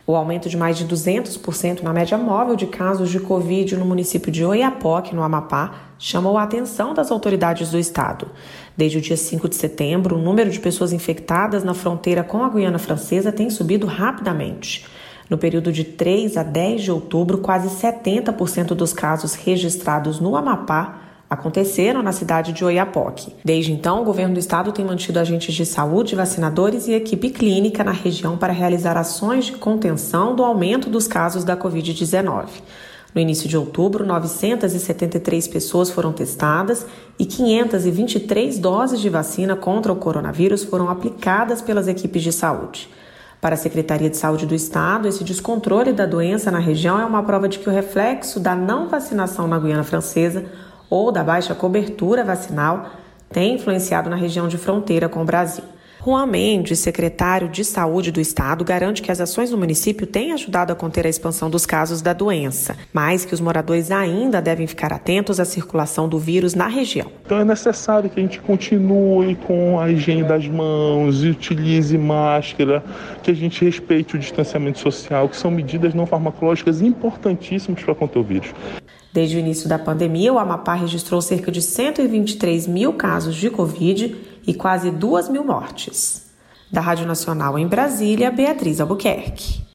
O aumento de mais de 200% na média móvel de casos de Covid no município de Oiapoque, no Amapá, chamou a atenção das autoridades do estado. Desde o dia 5 de setembro, o número de pessoas infectadas na fronteira com a Guiana Francesa tem subido rapidamente. No período de 3 a 10 de outubro, quase 70% dos casos registrados no Amapá aconteceram na cidade de Oiapoque. Desde então, o governo do estado tem mantido agentes de saúde, vacinadores e equipe clínica na região para realizar ações de contenção do aumento dos casos da Covid-19. No início de outubro, 973 pessoas foram testadas e 523 doses de vacina contra o coronavírus foram aplicadas pelas equipes de saúde. Para a Secretaria de Saúde do Estado, esse descontrole da doença na região é uma prova de que o reflexo da não vacinação na Guiana Francesa ou da baixa cobertura vacinal tem influenciado na região de fronteira com o Brasil. Juan Mendes, secretário de Saúde do Estado, garante que as ações do município têm ajudado a conter a expansão dos casos da doença, mas que os moradores ainda devem ficar atentos à circulação do vírus na região. Então é necessário que a gente continue com a higiene das mãos, utilize máscara, que a gente respeite o distanciamento social, que são medidas não farmacológicas importantíssimas para conter o vírus. Desde o início da pandemia, o Amapá registrou cerca de 123 mil casos de Covid e quase 2 mil mortes. Da Rádio Nacional em Brasília, Beatriz Albuquerque.